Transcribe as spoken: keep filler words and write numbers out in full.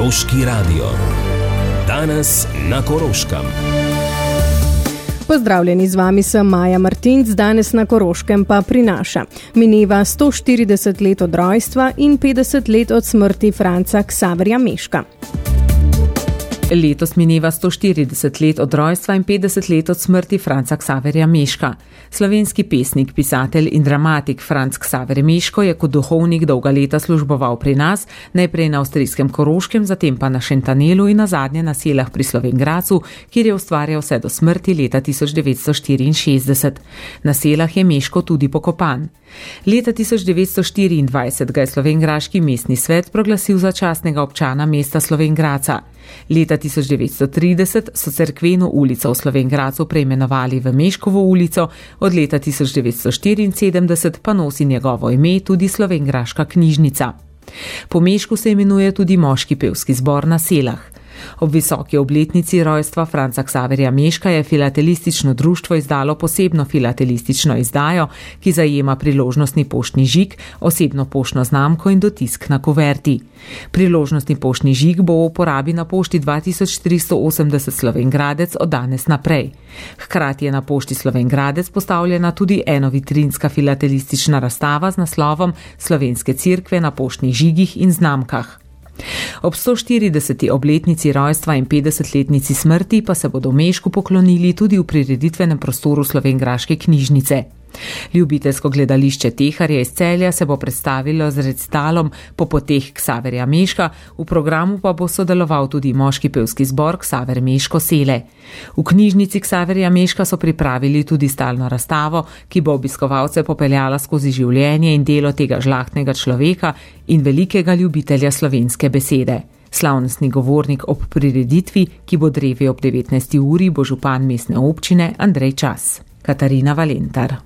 Koroški radio. Danes na Koroškem. Pozdravljeni, z vami sem Maja Martinc, danes na Koroškem pa prinaša. Mineva sto štirideset let od rojstva in petdeset let od smrti Franca Ksaverja Meška. Letos mineva sto štirideset let od rojstva in petdeset let od smrti Franca Ksaverja Meška. Slovenski pesnik, pisatelj in dramatik Franc Ksaver Meško je kot duhovnik dolga leta služboval pri nas, najprej na avstrijskem Koroškem, zatem pa na Šentanelu in nazadnje na Selah pri Slovenj Gradcu, kjer je ustvarjal vse do smrti leta tisoč devetsto štiriinšestdeset. Na Selah je Meško tudi pokopan. Leta tisoč devetsto štiriindvajset ga je slovenjgraški mestni svet proglasil za častnega občana mesta Slovenj Gradca. Leta tisoč devetsto trideset so cerkveno ulico v Slovenj Gradcu preimenovali v Meškovo ulico, od leta tisoč devetsto štiriinsedemdeset pa nosi njegovo ime tudi slovenjgraška knjižnica. Po Mešku se imenuje tudi moški pevski zbor na Selah. Ob visoki obletnici rojstva Franca Ksaverja Meška je filatelistično društvo izdalo posebno filatelistično izdajo, ki zajema priložnostni poštni žig, osebno poštno znamko in dotisk na kuverti. Priložnostni poštni žig bo v uporabi na pošti dva tisoč tristo osemdeset Slovenj Gradec od danes naprej. Hkrati je na pošti Slovenj Gradec postavljena tudi enovitrinska filatelistična razstava z naslovom Slovenske cerkve na poštnih žigih in znamkah. Ob sto štirideseti obletnici rojstva in petdesetletnici smrti pa se bodo Mešku poklonili tudi v prireditvenem prostoru slovenjgraške knjižnice. Ljubiteljsko gledališče Teharje iz Celja se bo predstavilo z recitalom Po poteh Ksaverja Meška, v programu pa bo sodeloval tudi moški pevski zbor Ksaver Meško Sele. V knjižnici Ksaverja Meška so pripravili tudi stalno razstavo, ki bo obiskovalce popeljala skozi življenje in delo tega žlahtnega človeka in velikega ljubitelja slovenske besede. Slavnostni govornik ob prireditvi, ki bo drevi ob devetnajsti uri, bo župan mestne občine Andrej Čas. Katarina Valentar.